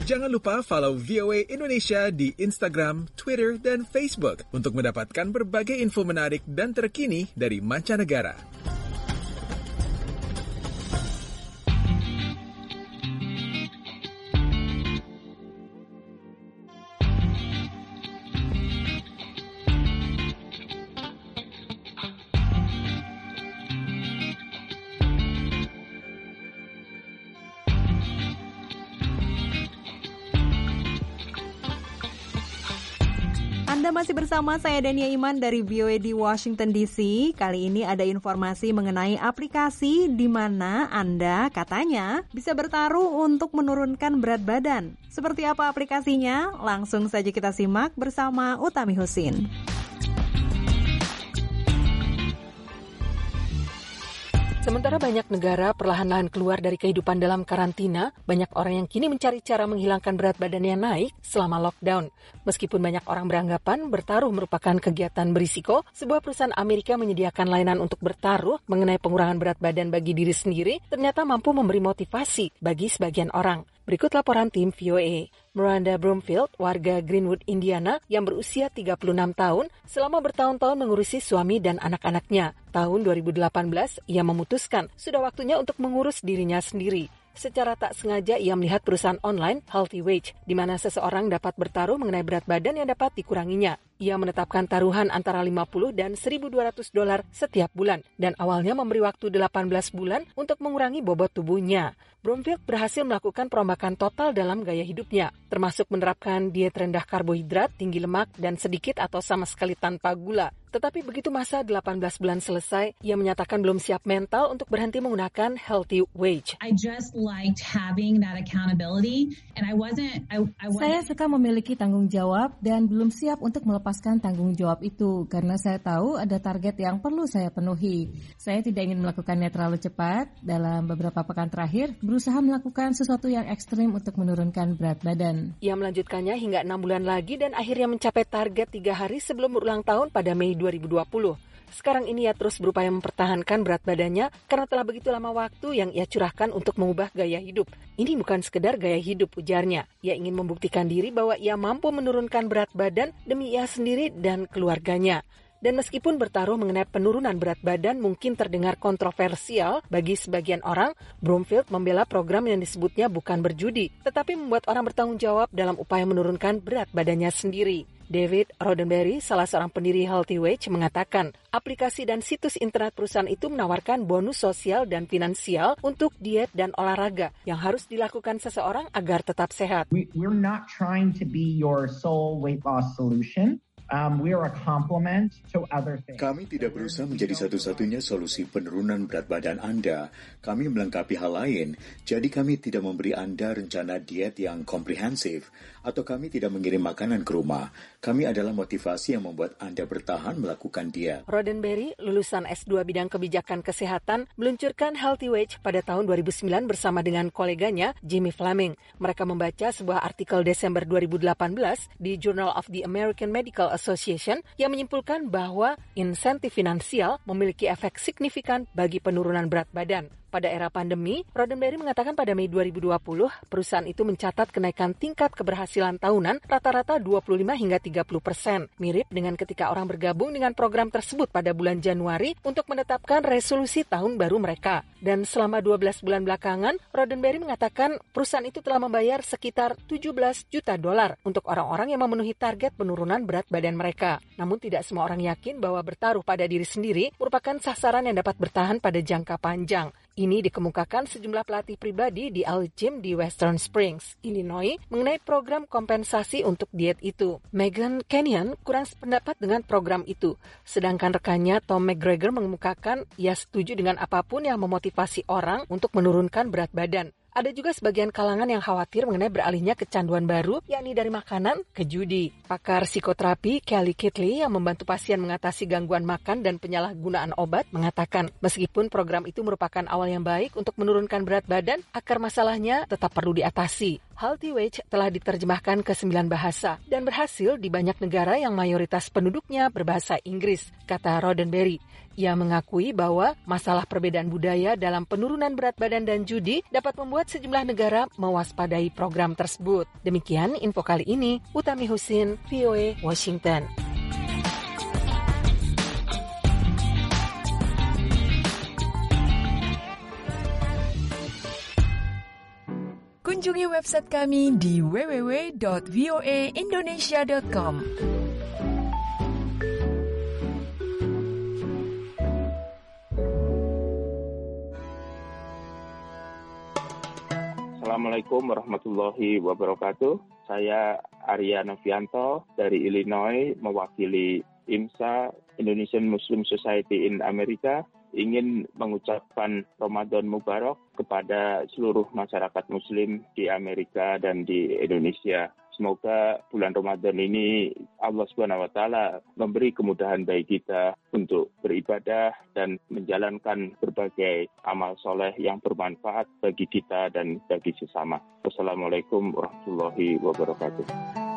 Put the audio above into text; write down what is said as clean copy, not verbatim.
Jangan lupa follow VOA Indonesia di Instagram, Twitter, dan Facebook untuk mendapatkan berbagai info menarik dan terkini dari mancanegara. Anda masih bersama saya Dania Iman dari VOA di Washington DC. Kali ini ada informasi mengenai aplikasi di mana Anda katanya bisa bertaruh untuk menurunkan berat badan. Seperti apa aplikasinya? Langsung saja kita simak bersama Utami Husin. Sementara banyak negara perlahan-lahan keluar dari kehidupan dalam karantina, banyak orang yang kini mencari cara menghilangkan berat badannya naik selama lockdown. Meskipun banyak orang beranggapan bertaruh merupakan kegiatan berisiko, sebuah perusahaan Amerika menyediakan layanan untuk bertaruh mengenai pengurangan berat badan bagi diri sendiri ternyata mampu memberi motivasi bagi sebagian orang. Berikut laporan tim VOA. Miranda Broomfield, warga Greenwood, Indiana, yang berusia 36 tahun, selama bertahun-tahun mengurusi suami dan anak-anaknya. Tahun 2018, ia memutuskan sudah waktunya untuk mengurus dirinya sendiri. Secara tak sengaja ia melihat perusahaan online Healthy Wage, di mana seseorang dapat bertaruh mengenai berat badan yang dapat dikuranginya. Ia menetapkan taruhan antara $50 dan $1.200 setiap bulan, dan awalnya memberi waktu 18 bulan untuk mengurangi bobot tubuhnya. Broomfield berhasil melakukan perombakan total dalam gaya hidupnya, termasuk menerapkan diet rendah karbohidrat, tinggi lemak, dan sedikit atau sama sekali tanpa gula. Tetapi begitu masa 18 bulan selesai, ia menyatakan belum siap mental untuk berhenti menggunakan Healthy Wage. I just liked having that accountability, and I wasn't. Saya suka memiliki tanggung jawab dan belum siap untuk melepaskan tanggung jawab itu karena saya tahu ada target yang perlu saya penuhi. Saya tidak ingin melakukannya terlalu cepat. Dalam beberapa pekan terakhir, berusaha melakukan sesuatu yang ekstrim untuk menurunkan berat badan. Ia melanjutkannya hingga 6 bulan lagi dan akhirnya mencapai target 3 hari sebelum berulang tahun pada Mei 2020. Sekarang ini ia terus berupaya mempertahankan berat badannya karena telah begitu lama waktu yang ia curahkan untuk mengubah gaya hidup. Ini bukan sekedar gaya hidup, ujarnya. Ia ingin membuktikan diri bahwa ia mampu menurunkan berat badan demi ia sendiri dan keluarganya. Dan meskipun bertaruh mengenai penurunan berat badan mungkin terdengar kontroversial bagi sebagian orang, Broomfield membela program yang disebutnya bukan berjudi, tetapi membuat orang bertanggung jawab dalam upaya menurunkan berat badannya sendiri. David Roddenberry, salah seorang pendiri Healthy Wage, mengatakan aplikasi dan situs internet perusahaan itu menawarkan bonus sosial dan finansial untuk diet dan olahraga yang harus dilakukan seseorang agar tetap sehat. We're not trying to be your sole weight loss solution. We are a complement to other things. Kami tidak berusaha menjadi satu-satunya solusi penurunan berat badan Anda. Kami melengkapi hal lain, jadi kami tidak memberi Anda rencana diet yang komprehensif, atau kami tidak mengirim makanan ke rumah. Kami adalah motivasi yang membuat Anda bertahan melakukan diet. Roddenberry, lulusan S2 bidang kebijakan kesehatan, meluncurkan Healthy Wage pada tahun 2009 bersama dengan koleganya Jimmy Fleming. Mereka membaca sebuah artikel Desember 2018 di Journal of the American Medical Association yang menyimpulkan bahwa insentif finansial memiliki efek signifikan bagi penurunan berat badan. Pada era pandemi, Roddenberry mengatakan pada Mei 2020, perusahaan itu mencatat kenaikan tingkat keberhasilan tahunan rata-rata 25 hingga 30%. Mirip dengan ketika orang bergabung dengan program tersebut pada bulan Januari untuk menetapkan resolusi tahun baru mereka. Dan selama 12 bulan belakangan, Roddenberry mengatakan perusahaan itu telah membayar sekitar $17 juta untuk orang-orang yang memenuhi target penurunan berat badan mereka. Namun tidak semua orang yakin bahwa bertaruh pada diri sendiri merupakan sasaran yang dapat bertahan pada jangka panjang. Ini dikemukakan sejumlah pelatih pribadi di Al Gym di Western Springs, Illinois, mengenai program kompensasi untuk diet itu. Megan Kenyon kurang sependapat dengan program itu, sedangkan rekannya Tom McGregor mengemukakan ia setuju dengan apapun yang memotivasi orang untuk menurunkan berat badan. Ada juga sebagian kalangan yang khawatir mengenai beralihnya kecanduan baru, yakni dari makanan ke judi. Pakar psikoterapi Kelly Kitley yang membantu pasien mengatasi gangguan makan dan penyalahgunaan obat mengatakan, meskipun program itu merupakan awal yang baik untuk menurunkan berat badan, akar masalahnya tetap perlu diatasi. Healthy Wage telah diterjemahkan ke 9 bahasa dan berhasil di banyak negara yang mayoritas penduduknya berbahasa Inggris, kata Roddenberry. Ia mengakui bahwa masalah perbedaan budaya dalam penurunan berat badan dan judi dapat membuat sejumlah negara mewaspadai program tersebut. Demikian info kali ini, Utami Husin, VOA Washington. Kunjungi website kami di www.voaindonesia.com. Assalamualaikum warahmatullahi wabarakatuh. Saya Arya Novianto dari Illinois, mewakili IMSA, Indonesian Muslim Society in America, ingin mengucapkan Ramadan Mubarak kepada seluruh masyarakat Muslim di Amerika dan di Indonesia. Semoga bulan Ramadan ini Allah SWT memberi kemudahan bagi kita untuk beribadah dan menjalankan berbagai amal soleh yang bermanfaat bagi kita dan bagi sesama. Wassalamualaikum warahmatullahi wabarakatuh.